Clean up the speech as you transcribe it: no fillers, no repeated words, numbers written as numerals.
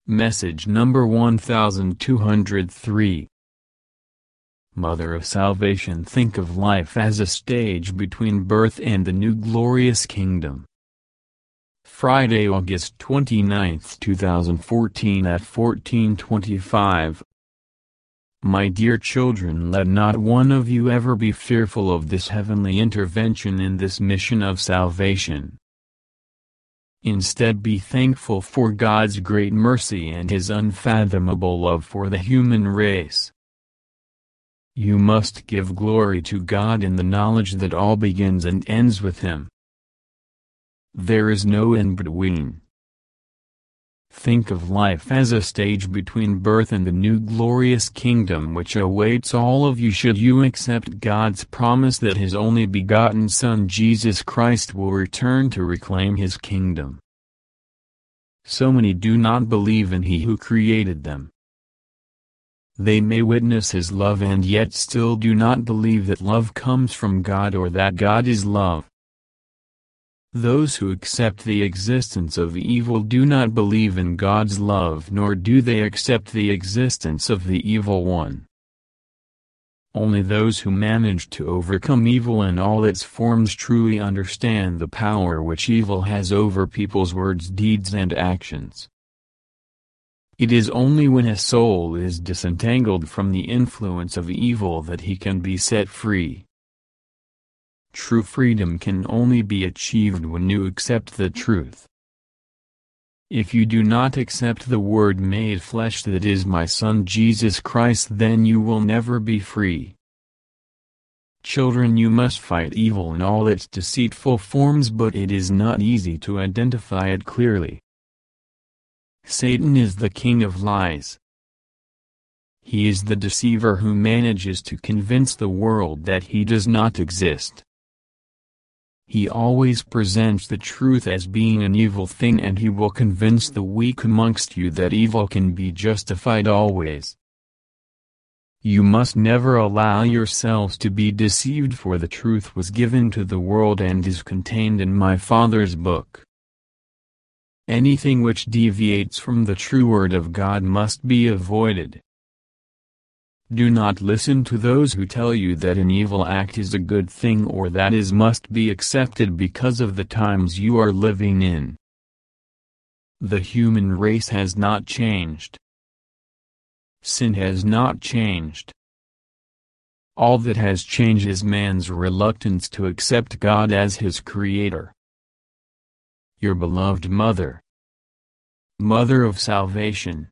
Message number 1203. Mother of Salvation, think of life as a stage between birth and the new glorious kingdom. Friday, August 29, 2014 at 14:25. My dear children, let not one of you ever be fearful of this heavenly intervention in this mission of salvation. Instead, be thankful for God's great mercy and His unfathomable love for the human race. You must give glory to God in the knowledge that all begins and ends with Him. There is no in-between. Think of life as a stage between birth and the new glorious kingdom which awaits all of you should you accept God's promise that His only begotten Son Jesus Christ will return to reclaim His kingdom. So many do not believe in He who created them. They may witness His love and yet still do not believe that love comes from God or that God is love. Those who accept the existence of evil do not believe in God's love, nor do they accept the existence of the evil one. Only those who manage to overcome evil in all its forms truly understand the power which evil has over people's words, deeds and actions. It is only when a soul is disentangled from the influence of evil that he can be set free. True freedom can only be achieved when you accept the truth. If you do not accept the Word made flesh that is my Son Jesus Christ, then you will never be free. Children, you must fight evil in all its deceitful forms, but it is not easy to identify it clearly. Satan is the king of lies. He is the deceiver who manages to convince the world that he does not exist. He always presents the truth as being an evil thing, and he will convince the weak amongst you that evil can be justified always. You must never allow yourselves to be deceived, for the truth was given to the world and is contained in my Father's book. Anything which deviates from the true Word of God must be avoided. Do not listen to those who tell you that an evil act is a good thing or that it must be accepted because of the times you are living in. The human race has not changed. Sin has not changed. All that has changed is man's reluctance to accept God as his Creator. Your beloved Mother, Mother of Salvation,